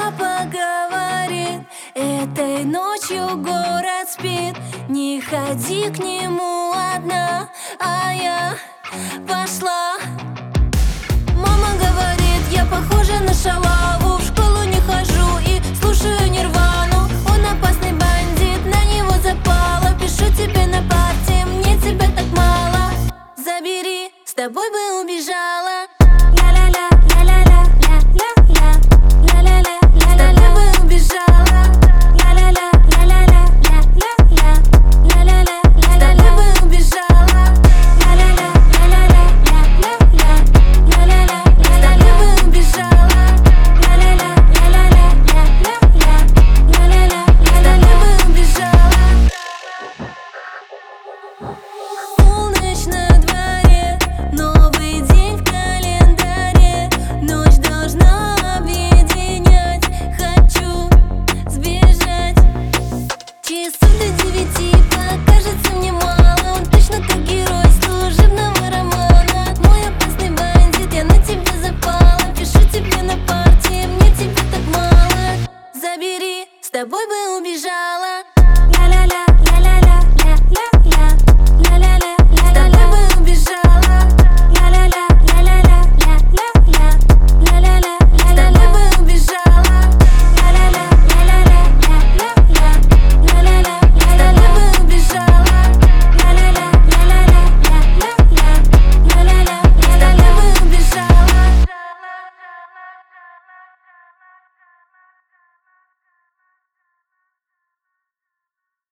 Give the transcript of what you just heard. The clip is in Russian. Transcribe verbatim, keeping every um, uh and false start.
папа говорит, этой ночью город спит. Не ходи к нему одна, а я пошла. Мама говорит, я похожа на шалаву. В школу не хожу и слушаю Нирвану. Он опасный бандит, на него запала. Пишу тебе на парте, мне тебя так мало. Забери, с тобой было